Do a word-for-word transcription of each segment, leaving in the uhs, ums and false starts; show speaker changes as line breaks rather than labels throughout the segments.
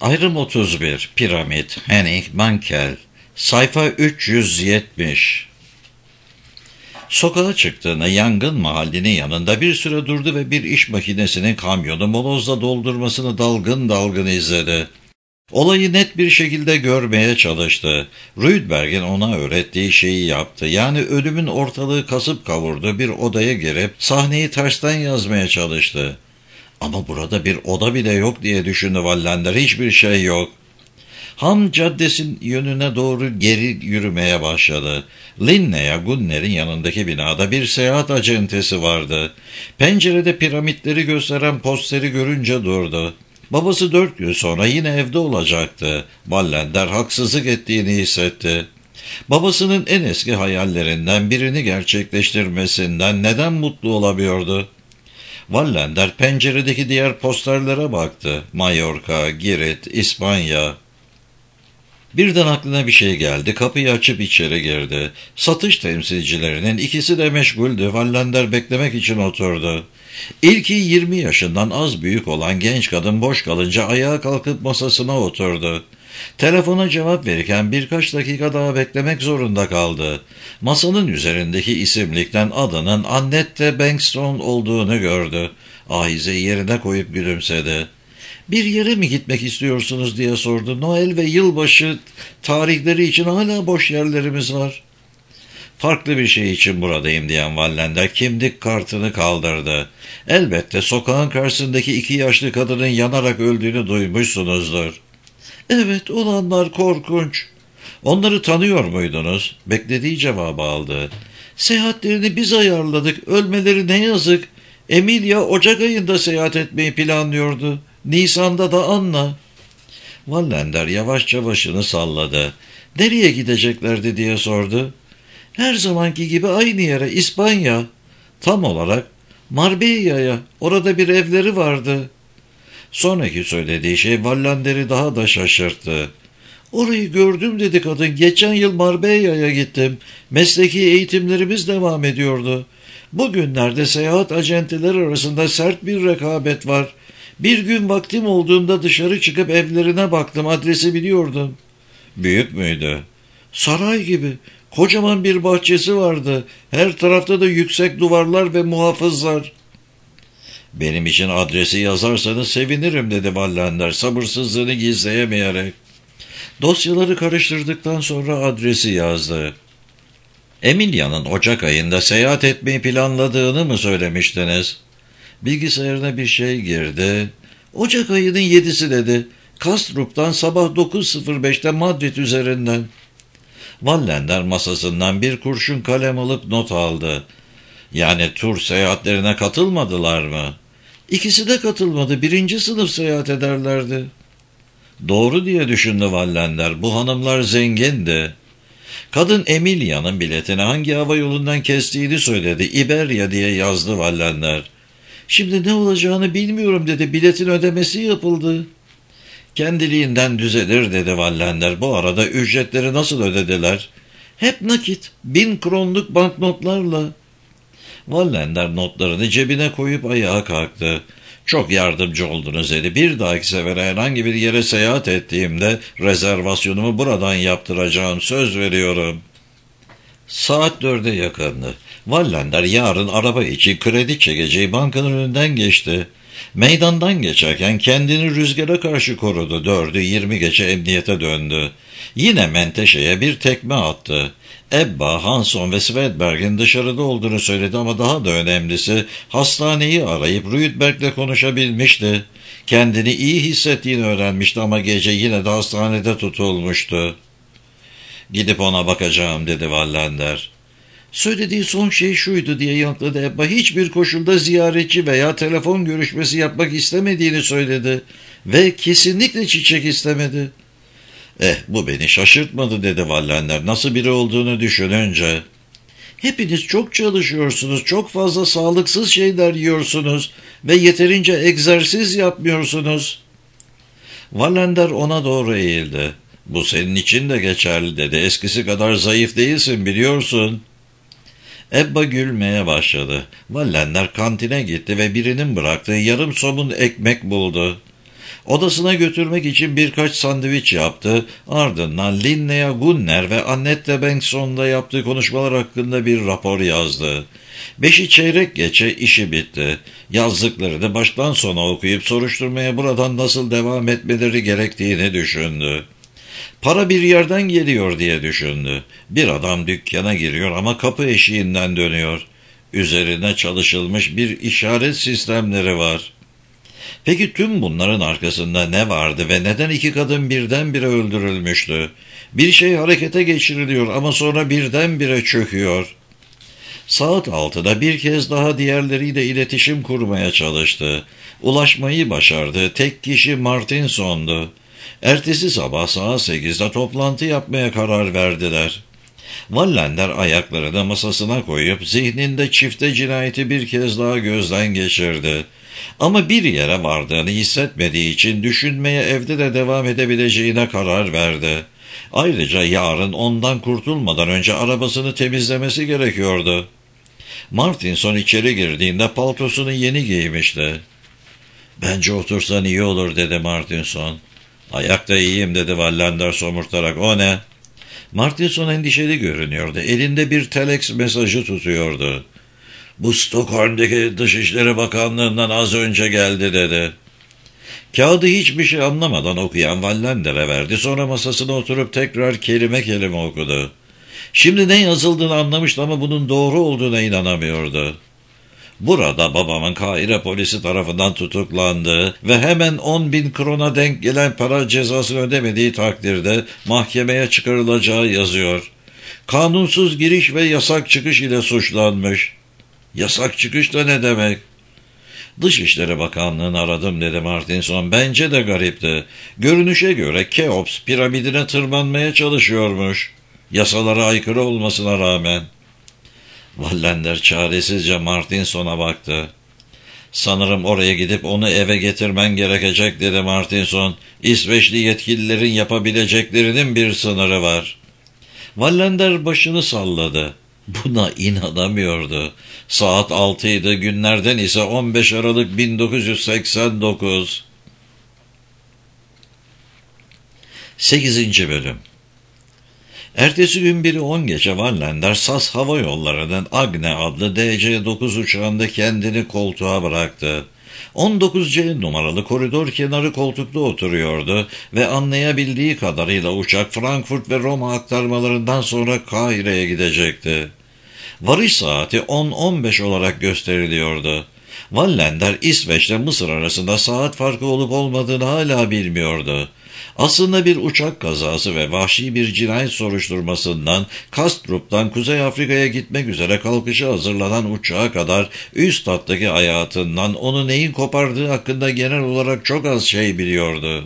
Ayrım otuz bir. Piramit. Henning Mankell. Sayfa üç yüz yetmiş. Sokağa çıktığında yangın mahallinin yanında bir süre durdu ve bir iş makinesinin kamyonu molozla doldurmasını dalgın dalgın izledi. Olayı net bir şekilde görmeye çalıştı. Rydberg'in ona öğrettiği şeyi yaptı. Yani ölümün ortalığı kasıp kavurdu, bir odaya girip sahneyi tersten yazmaya çalıştı. Ama burada bir oda bile yok diye düşündü Wallander. Hiçbir şey yok. Ham Caddesi'nin yönüne doğru geri yürümeye başladı. Linnea Gunner'in yanındaki binada bir seyahat acentesi vardı. Pencerede piramitleri gösteren posteri görünce durdu. Babası dört gün sonra yine evde olacaktı. Wallander haksızlık ettiğini hissetti. Babasının en eski hayallerinden birini gerçekleştirmesinden neden mutlu olamıyordu? Wallander penceredeki diğer posterlere baktı. Mallorca, Girit, İspanya. Birden aklına bir şey geldi. Kapıyı açıp içeri girdi. Satış temsilcilerinin ikisi de meşguldü. Wallander beklemek için oturdu. İlki yirmi yaşından az büyük olan genç kadın boş kalınca ayağa kalkıp masasına oturdu. Telefona cevap verirken birkaç dakika daha beklemek zorunda kaldı. Masanın üzerindeki isimlikten adının Annette Bengtsson olduğunu gördü. Ahizeyi yerine koyup gülümsedi. "Bir yere mi gitmek istiyorsunuz?" diye sordu. "Noel ve yılbaşı tarihleri için hala boş yerlerimiz var." "Farklı bir şey için buradayım," diyen Wallander kimlik kartını kaldırdı. "Elbette sokağın karşısındaki iki yaşlı kadının yanarak öldüğünü duymuşsunuzdur." "Evet, olanlar korkunç." "Onları tanıyor muydunuz?" Beklediği cevabı aldı. "Seyahatlerini biz ayarladık. Ölmeleri ne yazık. Emilia Ocak ayında seyahat etmeyi planlıyordu. Nisan'da da Anna." Wallander yavaşça başını salladı. "Nereye gideceklerdi?" diye sordu. "Her zamanki gibi aynı yere, İspanya." "Tam olarak?" "Marbella'ya. Orada bir evleri vardı." Sonraki söylediği şey Wallander'i daha da şaşırttı. "Orayı gördüm," dedi kadın. "Geçen yıl Marbella'ya gittim. Mesleki eğitimlerimiz devam ediyordu. Bugünlerde seyahat acenteleri arasında sert bir rekabet var. Bir gün vaktim olduğunda dışarı çıkıp evlerine baktım. Adresi biliyordum." "Büyük müydü?" "Saray gibi. Kocaman bir bahçesi vardı. Her tarafta da yüksek duvarlar ve muhafızlar." "Benim için adresi yazarsanız sevinirim," dedi Wallander sabırsızlığını gizleyemeyerek. Dosyaları karıştırdıktan sonra adresi yazdı. "Emilia'nın Ocak ayında seyahat etmeyi planladığını mı söylemiştiniz?" Bilgisayarına bir şey girdi. "Ocak ayının yedisi," dedi. "Kastrup'tan sabah dokuz sıfır beşte Madrid üzerinden." Wallander masasından bir kurşun kalem alıp not aldı. "Yani tur seyahatlerine katılmadılar mı?" "İkisi de katılmadı. Birinci sınıf seyahat ederlerdi." Doğru diye düşündü Wallander. Bu hanımlar zengindi. Kadın Emilia'nın biletini hangi hava yolundan kestiğini söyledi. İberya diye yazdı Wallander. "Şimdi ne olacağını bilmiyorum," dedi. "Biletin ödemesi yapıldı." "Kendiliğinden düzelir," dedi Wallander. "Bu arada ücretleri nasıl ödediler?" "Hep nakit. Bin kronluk banknotlarla." Wallander notlarını cebine koyup ayağa kalktı. "Çok yardımcı oldunuz," dedi. "Bir dahaki sefere herhangi bir yere seyahat ettiğimde rezervasyonumu buradan yaptıracağım. Söz veriyorum." Saat dörde yakındı. Wallander yarın araba için kredi çekeceği bankanın önünden geçti. Meydandan geçerken kendini rüzgara karşı korudu. Dördü yirmi geçe emniyete döndü. Yine menteşeye bir tekme attı. Ebba, Hanson ve Svedberg'in dışarıda olduğunu söyledi ama daha da önemlisi hastaneyi arayıp Rydberg'le konuşabilmişti. Kendini iyi hissettiğini öğrenmişti ama gece yine de hastanede tutulmuştu. "Gidip ona bakacağım," dedi Wallander. "Söylediği son şey şuydu," diye yanıtladı Ebba. "Hiçbir koşulda ziyaretçi veya telefon görüşmesi yapmak istemediğini söyledi ve kesinlikle çiçek istemedi." "Eh, bu beni şaşırtmadı," dedi Wallander nasıl biri olduğunu düşününce. "Hepiniz çok çalışıyorsunuz, çok fazla sağlıksız şeyler yiyorsunuz ve yeterince egzersiz yapmıyorsunuz." Wallander ona doğru eğildi. "Bu senin için de geçerli," dedi. "Eskisi kadar zayıf değilsin, biliyorsun." Ebba gülmeye başladı. Wallander kantine gitti ve birinin bıraktığı yarım somun ekmek buldu. Odasına götürmek için birkaç sandviç yaptı, ardından Linnea Gunner ve Annette Bengtsson'la yaptığı konuşmalar hakkında bir rapor yazdı. Beşi çeyrek geçe işi bitti. Yazdıklarını baştan sona okuyup soruşturmaya buradan nasıl devam etmeleri gerektiğini düşündü. Para bir yerden geliyor diye düşündü. Bir adam dükkana giriyor ama kapı eşiğinden dönüyor. Üzerine çalışılmış bir işaret sistemleri var. Peki tüm bunların arkasında ne vardı ve neden iki kadın birdenbire öldürülmüştü? Bir şey harekete geçiriliyor ama sonra birdenbire çöküyor. Saat altıda bir kez daha diğerleriyle iletişim kurmaya çalıştı. Ulaşmayı başardı. Tek kişi Martinson'du. Ertesi sabah saat sekizde toplantı yapmaya karar verdiler. Wallander ayaklarını masasına koyup zihninde çifte cinayeti bir kez daha gözden geçirdi. Ama bir yere vardığını hissetmediği için düşünmeye evde de devam edebileceğine karar verdi. Ayrıca yarın ondan kurtulmadan önce arabasını temizlemesi gerekiyordu. Martinson içeri girdiğinde paltosunu yeni giymişti. "Bence otursan iyi olur," dedi Martinson. "Ayakta iyiyim," dedi Wallander somurtarak. "O ne?" Martinson endişeli görünüyordu. Elinde bir telex mesajı tutuyordu. "Bu Stockholm'daki Dışişleri Bakanlığı'ndan az önce geldi," dedi. Kağıdı hiçbir şey anlamadan okuyan Wallander'e verdi. Sonra masasına oturup tekrar kelime kelime okudu. Şimdi ne yazıldığını anlamıştı ama bunun doğru olduğuna inanamıyordu. "Burada babamın Kahire polisi tarafından tutuklandığı ve hemen on bin krona denk gelen para cezasını ödemediği takdirde mahkemeye çıkarılacağı yazıyor. Kanunsuz giriş ve yasak çıkış ile suçlanmış." "Yasak çıkış da ne demek?" "Dışişleri Bakanlığı'nı aradım," dedi Martinson. "Bence de garipti. Görünüşe göre Keops piramidine tırmanmaya çalışıyormuş. Yasalara aykırı olmasına rağmen." Wallander çaresizce Martinson'a baktı. "Sanırım oraya gidip onu eve getirmen gerekecek," dedi Martinson. "İsveçli yetkililerin yapabileceklerinin bir sınırı var." Wallander başını salladı. Buna inanamıyordu. Saat altıydı, günlerden ise on beş Aralık bin dokuz yüz seksen dokuz. sekizinci Bölüm. Ertesi gün biri on gece Wallander Sas Hava Yolları'nın Agne adlı D C dokuz uçağında kendini koltuğa bıraktı. on dokuz C numaralı koridor kenarı koltukta oturuyordu ve anlayabildiği kadarıyla uçak Frankfurt ve Roma aktarmalarından sonra Kahire'ye gidecekti. Varış saati on on beş olarak gösteriliyordu. Wallander İsveç'le Mısır arasında saat farkı olup olmadığını hala bilmiyordu. Aslında bir uçak kazası ve vahşi bir cinayet soruşturmasından Kastrup'tan Kuzey Afrika'ya gitmek üzere kalkışa hazırlanan uçağa kadar üst hattaki hayatından onu neyin kopardığı hakkında genel olarak çok az şey biliyordu.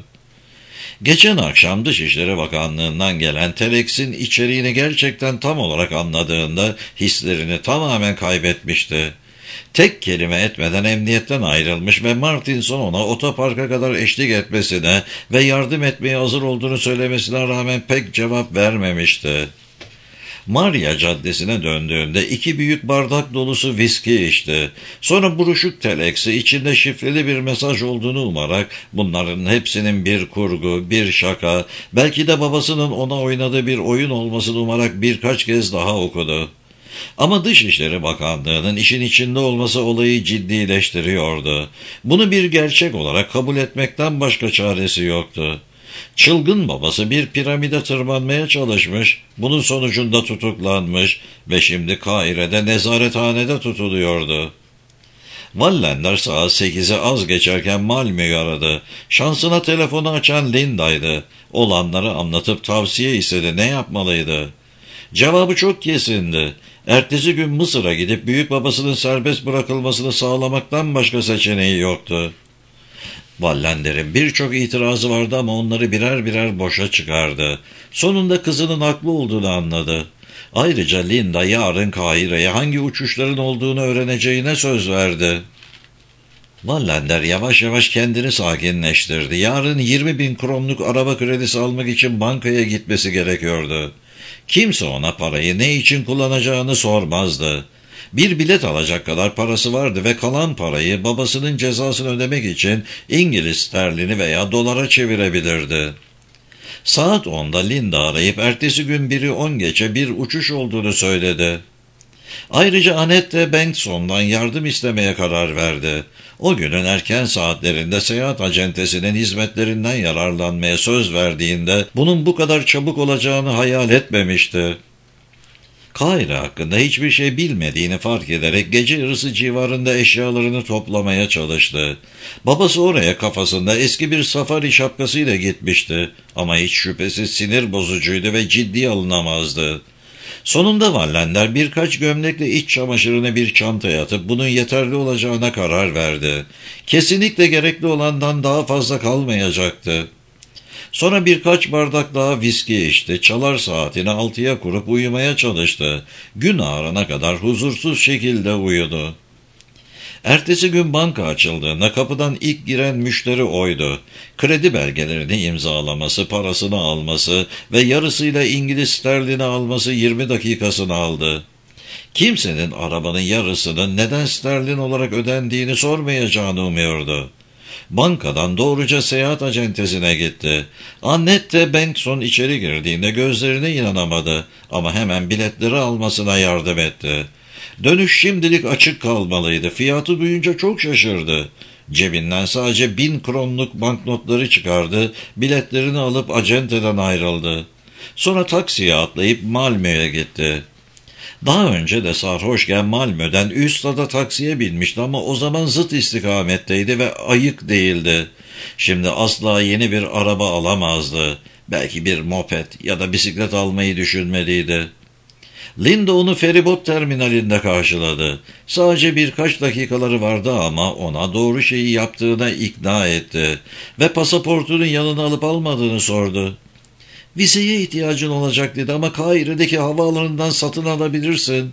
Geçen akşam Dışişleri Bakanlığı'ndan gelen telex'in içeriğini gerçekten tam olarak anladığında hislerini tamamen kaybetmişti. Tek kelime etmeden emniyetten ayrılmış ve Martinson ona otoparka kadar eşlik etmesine ve yardım etmeye hazır olduğunu söylemesine rağmen pek cevap vermemişti. Maria Caddesi'ne döndüğünde iki büyük bardak dolusu viski içti. Sonra buruşuk telex'i içinde şifreli bir mesaj olduğunu umarak bunların hepsinin bir kurgu, bir şaka, belki de babasının ona oynadığı bir oyun olmasını umarak birkaç kez daha okudu. Ama Dışişleri Bakanlığı'nın işin içinde olması olayı ciddileştiriyordu. Bunu bir gerçek olarak kabul etmekten başka çaresi yoktu. Çılgın babası bir piramide tırmanmaya çalışmış, bunun sonucunda tutuklanmış ve şimdi Kahire'de nezarethanede tutuluyordu. Wallander saat sekize az geçerken Malmö'yü aradı. Şansına telefonu açan Linda'ydı. Olanları anlatıp tavsiye istedi. Ne yapmalıydı? Cevabı çok kesindi. Ertesi gün Mısır'a gidip büyük babasının serbest bırakılmasını sağlamaktan başka seçeneği yoktu. Wallander'in birçok itirazı vardı ama onları birer birer boşa çıkardı. Sonunda kızının haklı olduğunu anladı. Ayrıca Linda yarın Kahire'ye hangi uçuşların olduğunu öğreneceğine söz verdi. Wallander yavaş yavaş kendini sakinleştirdi. Yarın yirmi bin kronluk araba kredisi almak için bankaya gitmesi gerekiyordu. Kimse ona parayı ne için kullanacağını sormazdı. Bir bilet alacak kadar parası vardı ve kalan parayı babasının cezasını ödemek için İngiliz sterlini veya dolara çevirebilirdi. Saat onda Linda arayıp ertesi gün biri on geçe bir uçuş olduğunu söyledi. Ayrıca Annette Bankson'dan yardım istemeye karar verdi. O günün erken saatlerinde seyahat acentesinin hizmetlerinden yararlanmaya söz verdiğinde bunun bu kadar çabuk olacağını hayal etmemişti. Kahire hakkında hiçbir şey bilmediğini fark ederek gece yarısı civarında eşyalarını toplamaya çalıştı. Babası oraya kafasında eski bir safari şapkasıyla gitmişti ama hiç şüphesiz sinir bozucuydu ve ciddiye alınamazdı. Sonunda Wallander birkaç gömlekle iç çamaşırını bir çantaya atıp bunun yeterli olacağına karar verdi. Kesinlikle gerekli olandan daha fazla kalmayacaktı. Sonra birkaç bardak daha viski içti, çalar saatini altıya kurup uyumaya çalıştı. Gün ağarana kadar huzursuz şekilde uyudu. Ertesi gün banka açıldığında kapıdan ilk giren müşteri oydu. Kredi belgelerini imzalaması, parasını alması ve yarısıyla İngiliz sterlini alması yirmi dakikasını aldı. Kimsenin arabanın yarısının neden sterlin olarak ödendiğini sormayacağını umuyordu. Bankadan doğruca seyahat acentesine gitti. Annette Bankson içeri girdiğinde gözlerine inanamadı ama hemen biletleri almasına yardım etti. Dönüş şimdilik açık kalmalıydı. Fiyatı duyunca çok şaşırdı. Cebinden sadece bin kronluk banknotları çıkardı, biletlerini alıp acenteden ayrıldı. Sonra taksiye atlayıp Malmö'ye gitti. Daha önce de sarhoşken Malmö'den Ystad'a taksiye binmişti ama o zaman zıt istikametteydi ve ayık değildi. Şimdi asla yeni bir araba alamazdı. Belki bir moped ya da bisiklet almayı düşünmeliydi. Linda onu feribot terminalinde karşıladı. Sadece birkaç dakikaları vardı ama ona doğru şeyi yaptığına ikna etti ve pasaportunun yanına alıp almadığını sordu. Vizeye ihtiyacın olacak dedi ama Kahire'deki havaalanından satın alabilirsin.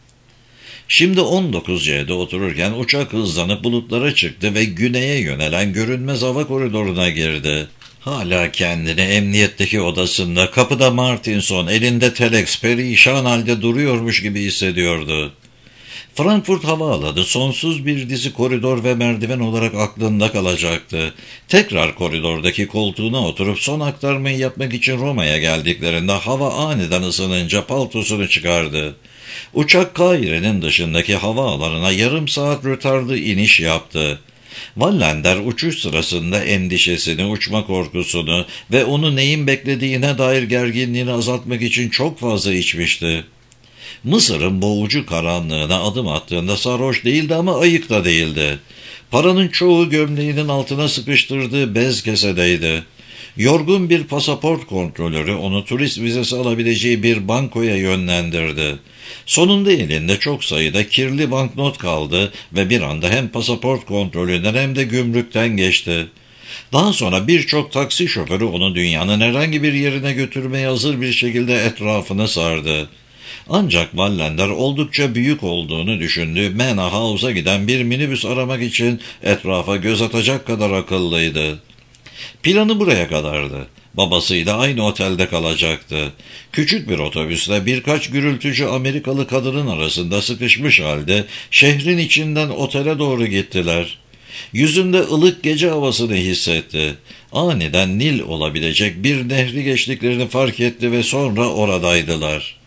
Şimdi on dokuz C'de otururken uçak hızlanıp bulutlara çıktı ve güneye yönelen görünmez hava koridoruna girdi. Hala kendini emniyetteki odasında kapıda Martinson elinde telex perişan halde duruyormuş gibi hissediyordu. Frankfurt havaalanı sonsuz bir dizi koridor ve merdiven olarak aklında kalacaktı. Tekrar koridordaki koltuğuna oturup son aktarmayı yapmak için Roma'ya geldiklerinde hava aniden ısınınca paltosunu çıkardı. Uçak Kahire'nin dışındaki havaalanına yarım saat rötarlı iniş yaptı. Wallander uçuş sırasında endişesini, uçma korkusunu ve onu neyin beklediğine dair gerginliğini azaltmak için çok fazla içmişti. Mısır'ın boğucu karanlığına adım attığında sarhoş değildi ama ayık da değildi. Paranın çoğu gömleğinin altına sıkıştırdığı bez kesedeydi. Yorgun bir pasaport kontrolörü onu turist vizesi alabileceği bir bankoya yönlendirdi. Sonunda elinde çok sayıda kirli banknot kaldı ve bir anda hem pasaport kontrolünden hem de gümrükten geçti. Daha sonra birçok taksi şoförü onu dünyanın herhangi bir yerine götürmeye hazır bir şekilde etrafını sardı. Ancak Wallander oldukça büyük olduğunu düşündüğü Manor House'a giden bir minibüs aramak için etrafa göz atacak kadar akıllıydı. Planı buraya kadardı. Babasıyla aynı otelde kalacaktı. Küçük bir otobüsle birkaç gürültücü Amerikalı kadının arasında sıkışmış halde şehrin içinden otele doğru gittiler. Yüzünde ılık gece havasını hissetti. Aniden Nil olabilecek bir nehri geçtiklerini fark etti ve sonra oradaydılar.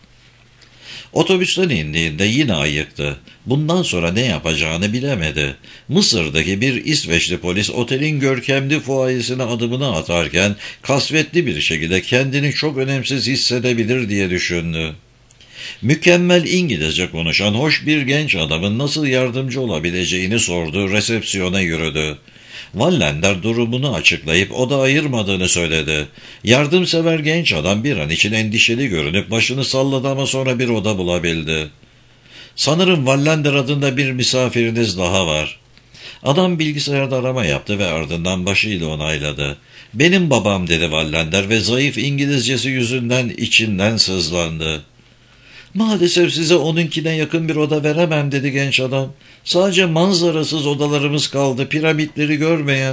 Otobüsten indiğinde yine ayıktı. Bundan sonra ne yapacağını bilemedi. Mısır'daki bir İsveçli polis otelin görkemli fuayesine adımını atarken kasvetli bir şekilde kendini çok önemsiz hissedebilir diye düşündü. Mükemmel İngilizce konuşan hoş bir genç adamın nasıl yardımcı olabileceğini sordu, resepsiyona yürüdü. Wallander durumunu açıklayıp oda ayırmadığını söyledi. Yardımsever genç adam bir an için endişeli görünüp başını salladı ama sonra bir oda bulabildi. "Sanırım Wallander adında bir misafiriniz daha var." Adam bilgisayarda arama yaptı ve ardından başıyla onayladı. "Benim babam," dedi Wallander ve zayıf İngilizcesi yüzünden içinden sızlandı. "Maalesef size onunkine yakın bir oda veremem," dedi genç adam. "Sadece manzarasız odalarımız kaldı, piramitleri görmeyen."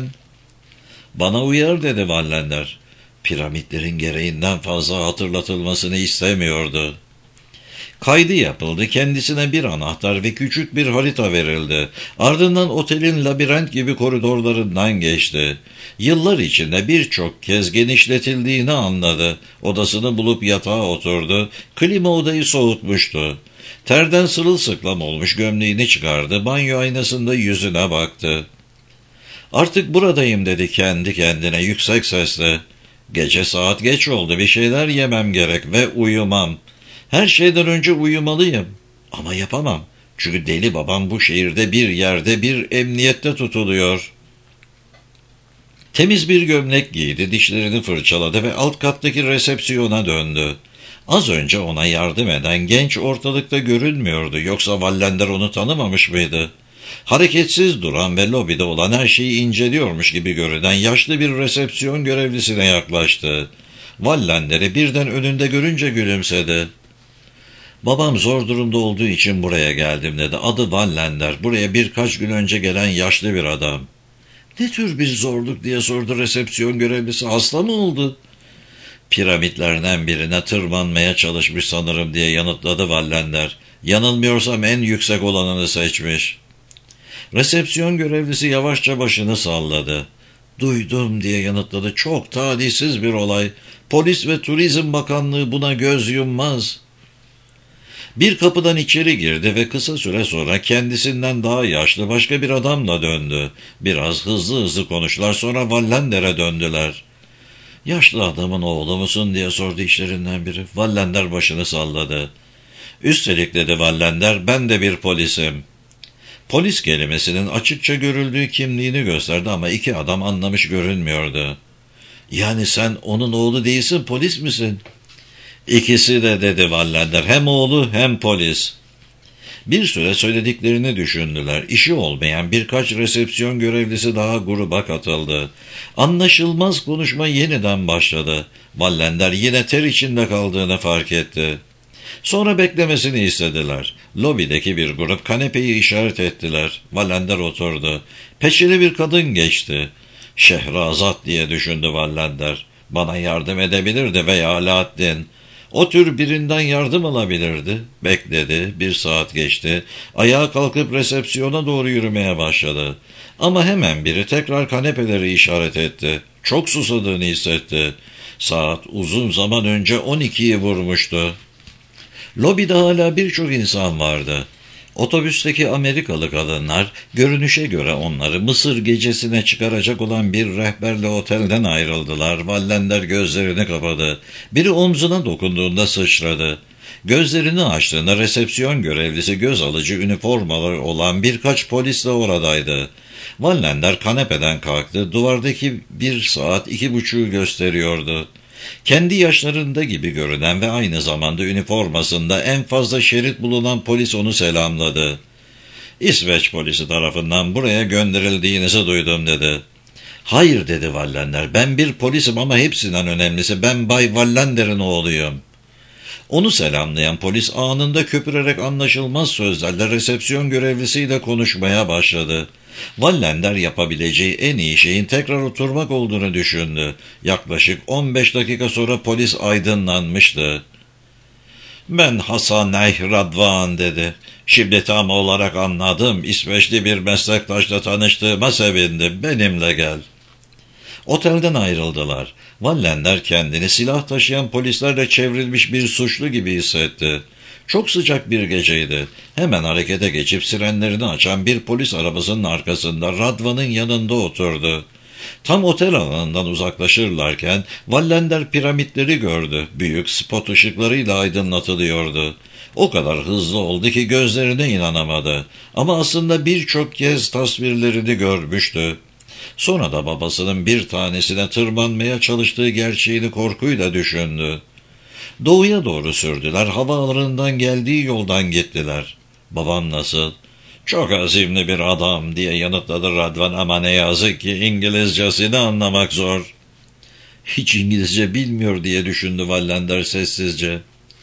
"Bana uyar," dedi Wallander. Piramitlerin gereğinden fazla hatırlatılmasını istemiyordu. Kaydı yapıldı, kendisine bir anahtar ve küçük bir harita verildi. Ardından otelin labirent gibi koridorlarından geçti. Yıllar içinde birçok kez genişletildiğini anladı. Odasını bulup yatağa oturdu. Klima odayı soğutmuştu. Terden sırılsıklam olmuş gömleğini çıkardı. Banyo aynasında yüzüne baktı. "Artık buradayım," dedi kendi kendine yüksek sesle. "Gece saat geç oldu, bir şeyler yemem gerek ve uyumam. Her şeyden önce uyumalıyım. Ama yapamam. Çünkü deli babam bu şehirde bir yerde bir emniyette tutuluyor." Temiz bir gömlek giydi, dişlerini fırçaladı ve alt kattaki resepsiyona döndü. Az önce ona yardım eden genç ortalıkta görünmüyordu. Yoksa Wallander onu tanımamış mıydı? Hareketsiz duran ve lobide olan her şeyi inceliyormuş gibi görünen yaşlı bir resepsiyon görevlisine yaklaştı. Wallander'i birden önünde görünce gülümsedi. "Babam zor durumda olduğu için buraya geldim," dedi. "Adı Wallander. Buraya birkaç gün önce gelen yaşlı bir adam." "Ne tür bir zorluk?" diye sordu resepsiyon görevlisi. "Hasta mı oldu?" "Piramitlerden birine tırmanmaya çalışmış sanırım," diye yanıtladı Wallander. "Yanılmıyorsam en yüksek olanını seçmiş." Resepsiyon görevlisi yavaşça başını salladı. "Duydum," diye yanıtladı. "Çok talihsiz bir olay. Polis ve Turizm Bakanlığı buna göz yummaz." Bir kapıdan içeri girdi ve kısa süre sonra kendisinden daha yaşlı başka bir adamla döndü. Biraz hızlı hızlı konuştular, sonra Wallander'e döndüler. "Yaşlı adamın oğlu musun?" diye sordu işlerinden biri. Wallander başını salladı. "Üstelik," dedi Wallander, "ben de bir polisim." Polis kelimesinin açıkça görüldüğü kimliğini gösterdi ama iki adam anlamış görünmüyordu. "Yani sen onun oğlu değilsin, polis misin?" "İkisi de," dedi Wallander. "Hem oğlu hem polis." Bir süre söylediklerini düşündüler. İşi olmayan birkaç resepsiyon görevlisi daha gruba katıldı. Anlaşılmaz konuşma yeniden başladı. Wallander yine ter içinde kaldığını fark etti. Sonra beklemesini istediler. Lobideki bir grup kanepeyi işaret ettiler. Wallander oturdu. Peşine bir kadın geçti. "Şehrazat," diye düşündü Wallander. "Bana yardım edebilirdi veya Alaaddin. O tür birinden yardım alabilirdi." Bekledi. Bir saat geçti. Ayağa kalkıp resepsiyona doğru yürümeye başladı. Ama hemen biri tekrar kanepeleri işaret etti. Çok susadığını hissetti. Saat uzun zaman önce on ikiyi vurmuştu. Lobide hala birçok insan vardı. Otobüsteki Amerikalı kadınlar, görünüşe göre onları Mısır gecesine çıkaracak olan bir rehberle otelden ayrıldılar. Wallander gözlerini kapadı. Biri omzuna dokunduğunda sıçradı. Gözlerini açtığında resepsiyon görevlisi göz alıcı üniformaları olan birkaç polis de oradaydı. Wallander kanepeden kalktı. Duvardaki bir saat iki buçuğu gösteriyordu. Kendi yaşlarında gibi görünen ve aynı zamanda üniformasında en fazla şerit bulunan polis onu selamladı. "İsveç polisi tarafından buraya gönderildiğinizi duydum," dedi. "Hayır," dedi Wallander. "Ben bir polisim ama hepsinden önemlisi ben Bay Wallander'in oğluyum." Onu selamlayan polis anında köpürerek anlaşılmaz sözlerle resepsiyon görevlisiyle konuşmaya başladı. Wallander yapabileceği en iyi şeyin tekrar oturmak olduğunu düşündü. Yaklaşık on beş dakika sonra polis aydınlanmıştı. "Ben Hasan Radvan," dedi. "Şimdi tam olarak anladım. İsveçli bir meslektaşla tanıştığıma sevindim. Benimle gel." Otelden ayrıldılar. Wallander kendini silah taşıyan polislerle çevrilmiş bir suçlu gibi hissetti. Çok sıcak bir geceydi. Hemen harekete geçip sirenlerini açan bir polis arabasının arkasında Radvan'ın yanında oturdu. Tam otel alanından uzaklaşırlarken Wallander piramitleri gördü. Büyük spot ışıklarıyla aydınlatılıyordu. O kadar hızlı oldu ki gözlerine inanamadı. Ama aslında birçok kez tasvirlerini görmüştü. Sonra da babasının bir tanesine tırmanmaya çalıştığı gerçeğini korkuyla düşündü. Doğuya doğru sürdüler. Havaalanından geldiği yoldan gittiler. "Babam nasıl?" "Çok azimli bir adam," diye yanıtladı Radvan, "ama ne yazık ki İngilizcesini anlamak zor." "Hiç İngilizce bilmiyor," diye düşündü Wallander sessizce.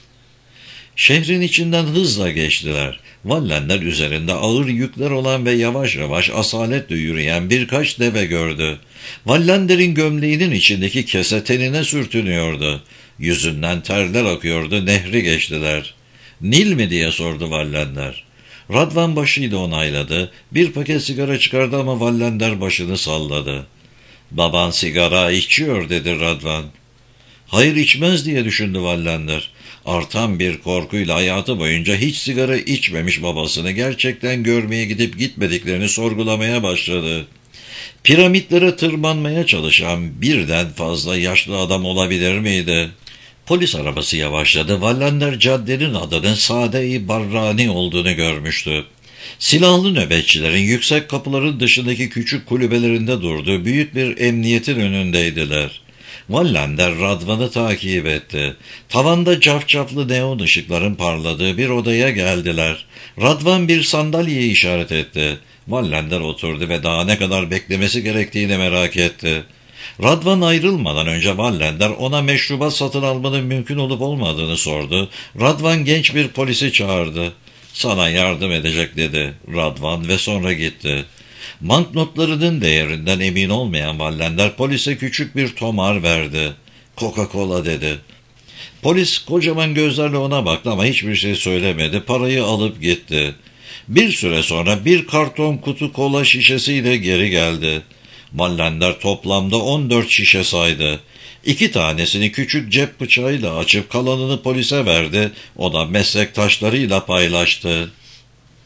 Şehrin içinden hızla geçtiler. Wallander üzerinde ağır yükler olan ve yavaş yavaş asaletle yürüyen birkaç deve gördü. Wallander'in gömleğinin içindeki kese tenine sürtünüyordu. Yüzünden terler akıyordu, nehri geçtiler. Nil mi diye sordu Wallander. Radvan başıyla onayladı. Bir paket sigara çıkardı ama Wallander başını salladı. Baban sigara içiyor dedi Radvan. Hayır içmez diye düşündü Wallander. Artan bir korkuyla hayatı boyunca hiç sigara içmemiş babasını gerçekten görmeye gidip gitmediklerini sorgulamaya başladı. Piramitlere tırmanmaya çalışan birden fazla yaşlı adam olabilir miydi? Polis arabası yavaşladı. Wallander caddenin adının Sade-i Barrani olduğunu görmüştü. Silahlı nöbetçilerin yüksek kapıların dışındaki küçük kulübelerinde durduğu büyük bir emniyetin önündeydiler. Wallander Radvan'ı takip etti. Tavanda cafcaflı neon ışıkların parladığı bir odaya geldiler. Radvan bir sandalyeye işaret etti. Wallander oturdu ve daha ne kadar beklemesi gerektiğini merak etti. Radvan ayrılmadan önce Wallander ona meşrubat satın almanın mümkün olup olmadığını sordu. Radvan genç bir polisi çağırdı. Sana yardım edecek dedi Radvan ve sonra gitti. Banknotlarının değerinden emin olmayan Wallander polise küçük bir tomar verdi. Coca-Cola dedi. Polis kocaman gözlerle ona baktı ama hiçbir şey söylemedi. Parayı alıp gitti. Bir süre sonra bir karton kutu kola şişesiyle geri geldi. Wallander toplamda on dört şişe saydı. İki tanesini küçük cep bıçağıyla açıp kalanını polise verdi. O da meslektaşlarıyla paylaştı.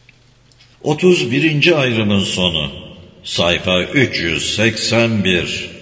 otuz birinci ayrımın sonu. Sayfa üç yüz seksen bir.